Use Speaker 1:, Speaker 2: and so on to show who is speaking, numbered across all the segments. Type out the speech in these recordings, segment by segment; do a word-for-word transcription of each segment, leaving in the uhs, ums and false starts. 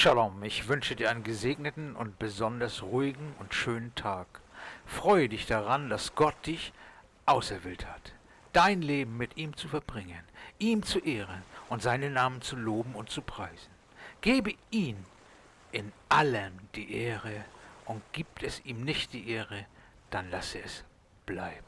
Speaker 1: Shalom, ich wünsche dir einen gesegneten und besonders ruhigen und schönen Tag. Freue dich daran, dass Gott dich auserwählt hat, dein Leben mit ihm zu verbringen, ihm zu ehren und seinen Namen zu loben und zu preisen. Gebe ihm in allem die Ehre und gibt es ihm nicht die Ehre, dann lasse es bleiben.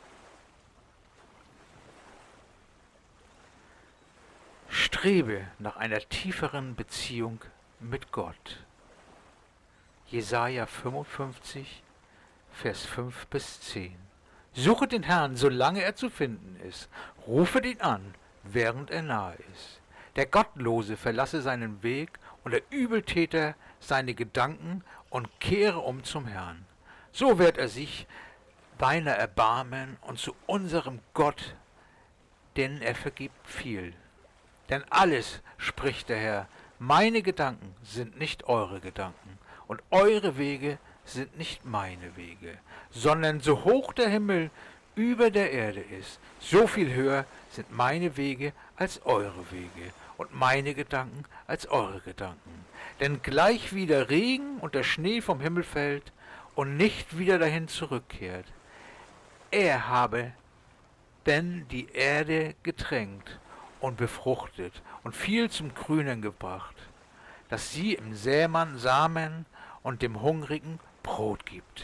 Speaker 1: Strebe nach einer tieferen Beziehung mit Gott. Jesaja fünfundfünfzig, Vers fünf bis zehn. Suche den Herrn, solange er zu finden ist. Rufe ihn an, während er nahe ist. Der Gottlose verlasse seinen Weg und der Übeltäter seine Gedanken und kehre um zum Herrn. So wird er sich deiner erbarmen und zu unserem Gott, denn er vergibt viel. Denn alles, spricht der Herr, meine Gedanken sind nicht eure Gedanken und eure Wege sind nicht meine Wege, sondern so hoch der Himmel über der Erde ist, so viel höher sind meine Wege als eure Wege und meine Gedanken als eure Gedanken. Denn gleich wie der Regen und der Schnee vom Himmel fällt und nicht wieder dahin zurückkehrt, er habe denn die Erde getränkt und befruchtet und viel zum Grünen gebracht, dass sie im Sämann Samen und dem Hungrigen Brot gibt.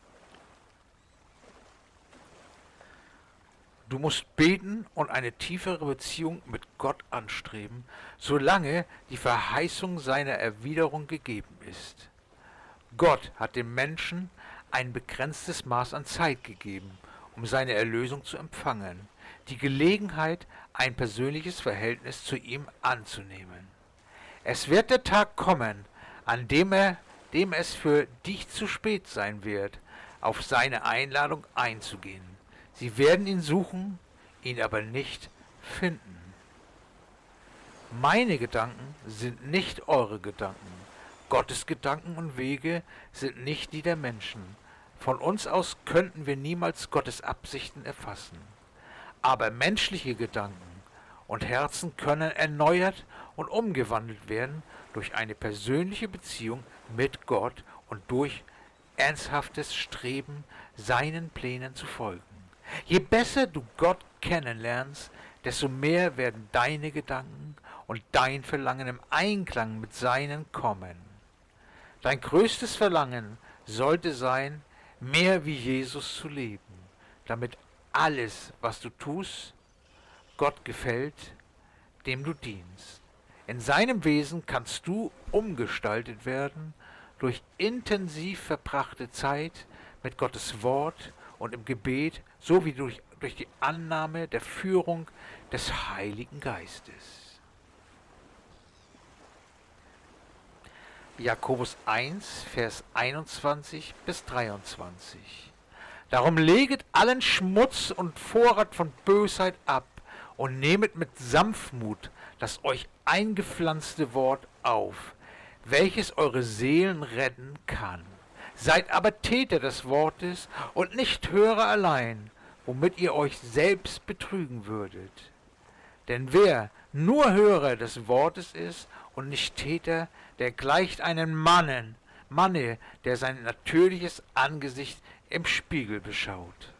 Speaker 1: Du musst beten und eine tiefere Beziehung mit Gott anstreben, solange die Verheißung seiner Erwiderung gegeben ist. Gott hat dem Menschen ein begrenztes Maß an Zeit gegeben, um seine Erlösung zu empfangen, die Gelegenheit, ein persönliches Verhältnis zu ihm anzunehmen. Es wird der Tag kommen, an dem er, dem es für dich zu spät sein wird, auf seine Einladung einzugehen. Sie werden ihn suchen, ihn aber nicht finden. Meine Gedanken sind nicht eure Gedanken. Gottes Gedanken und Wege sind nicht die der Menschen. Von uns aus könnten wir niemals Gottes Absichten erfassen. Aber menschliche Gedanken und Herzen können erneuert und umgewandelt werden durch eine persönliche Beziehung mit Gott und durch ernsthaftes Streben, seinen Plänen zu folgen. Je besser du Gott kennenlernst, desto mehr werden deine Gedanken und dein Verlangen im Einklang mit seinen kommen. Dein größtes Verlangen sollte sein, mehr wie Jesus zu leben, damit alles, was du tust, Gott gefällt, dem du dienst. In seinem Wesen kannst du umgestaltet werden durch intensiv verbrachte Zeit mit Gottes Wort und im Gebet, sowie durch, durch die Annahme der Führung des Heiligen Geistes. Jakobus eins, Vers einundzwanzig bis dreiundzwanzig. Darum leget allen Schmutz und Vorrat von Bösheit ab und nehmet mit Sanftmut das euch eingepflanzte Wort auf, welches eure Seelen retten kann. Seid aber Täter des Wortes und nicht Hörer allein, womit ihr euch selbst betrügen würdet. Denn wer nur Hörer des Wortes ist und nicht Täter, der gleicht einem Mannen, Manne, der sein natürliches Angesicht im Spiegel beschaut.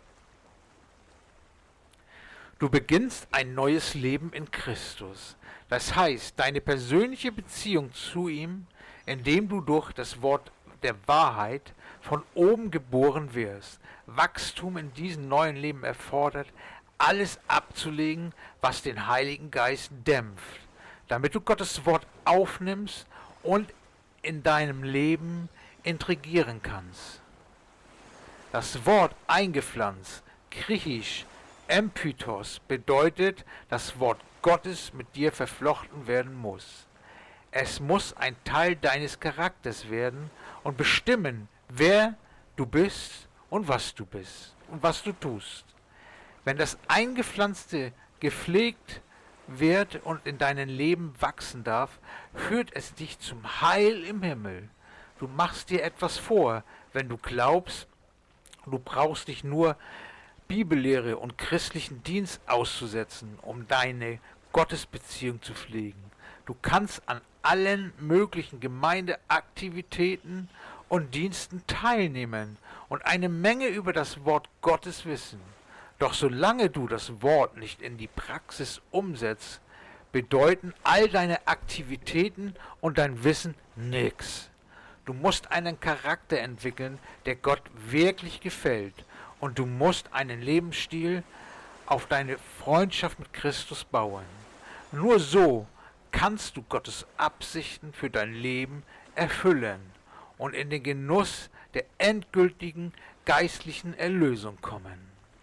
Speaker 1: Du beginnst ein neues Leben in Christus. Das heißt, deine persönliche Beziehung zu ihm, indem du durch das Wort der Wahrheit von oben geboren wirst. Wachstum in diesem neuen Leben erfordert, alles abzulegen, was den Heiligen Geist dämpft, damit du Gottes Wort aufnimmst und in deinem Leben integrieren kannst. Das Wort eingepflanzt, griechisch Empytos, bedeutet, das Wort Gottes mit dir verflochten werden muss. Es muss ein Teil deines Charakters werden und bestimmen, wer du bist und was du bist und was du tust. Wenn das Eingepflanzte gepflegt wird und in deinem Leben wachsen darf, führt es dich zum Heil im Himmel. Du machst dir etwas vor, wenn du glaubst, du brauchst dich nur Bibellehre und christlichen Dienst auszusetzen, um deine Gottesbeziehung zu pflegen. Du kannst an allen möglichen Gemeindeaktivitäten und Diensten teilnehmen und eine Menge über das Wort Gottes wissen. Doch solange du das Wort nicht in die Praxis umsetzt, bedeuten all deine Aktivitäten und dein Wissen nichts. Du musst einen Charakter entwickeln, der Gott wirklich gefällt, und du musst einen Lebensstil auf deine Freundschaft mit Christus bauen. Nur so kannst du Gottes Absichten für dein Leben erfüllen und in den Genuss der endgültigen geistlichen Erlösung kommen.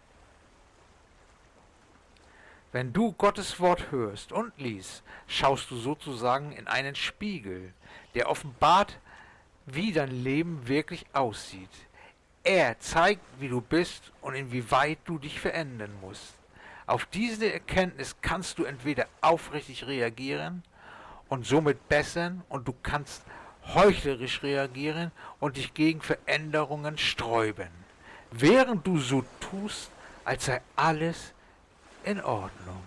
Speaker 1: Wenn du Gottes Wort hörst und liest, schaust du sozusagen in einen Spiegel, der offenbart, wie dein Leben wirklich aussieht. Er zeigt, wie du bist und inwieweit du dich verändern musst. Auf diese Erkenntnis kannst du entweder aufrichtig reagieren und somit bessern, und du kannst heuchlerisch reagieren und dich gegen Veränderungen sträuben, während du so tust, als sei alles in Ordnung.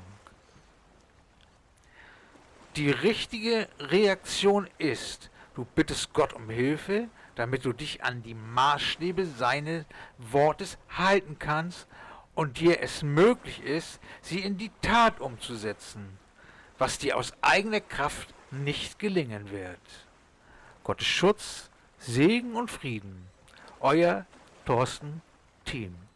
Speaker 1: Die richtige Reaktion ist, du bittest Gott um Hilfe, damit du dich an die Maßstäbe seines Wortes halten kannst und dir es möglich ist, sie in die Tat umzusetzen, was dir aus eigener Kraft nicht gelingen wird. Gottes Schutz, Segen und Frieden. Euer Thorsten Thiem.